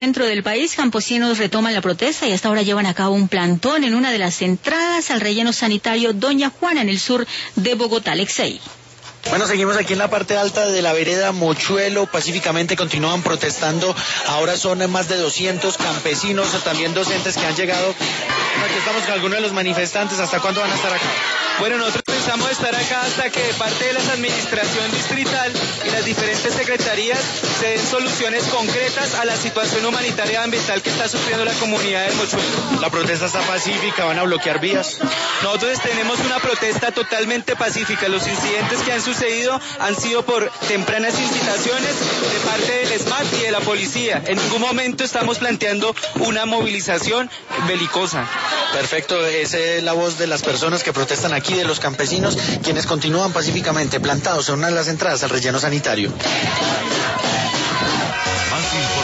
Dentro del país, campesinos retoman la protesta y hasta ahora llevan a cabo un plantón en una de las entradas al relleno sanitario Doña Juana, en el sur de Bogotá. Alexei. Bueno, seguimos aquí en la parte alta de la vereda Mochuelo. Pacíficamente continúan protestando. Ahora son más de 200 campesinos, también docentes que han llegado. Aquí estamos con algunos de los manifestantes. ¿Hasta cuándo van a estar acá? Bueno, nosotros pensamos estar acá hasta que de parte de la administración distrital y las diferentes secretarías se den soluciones concretas a la situación humanitaria y ambiental que está sufriendo la comunidad del Mochuelo. La protesta está pacífica, ¿van a bloquear vías? Nosotros tenemos una protesta totalmente pacífica. Los incidentes que han sucedido han sido por tempranas incitaciones de parte del SMAT y de la policía. En ningún momento estamos planteando una movilización belicosa. Perfecto, esa es la voz de las personas que protestan aquí, de los campesinos, quienes continúan pacíficamente plantados en una de las entradas al relleno sanitario.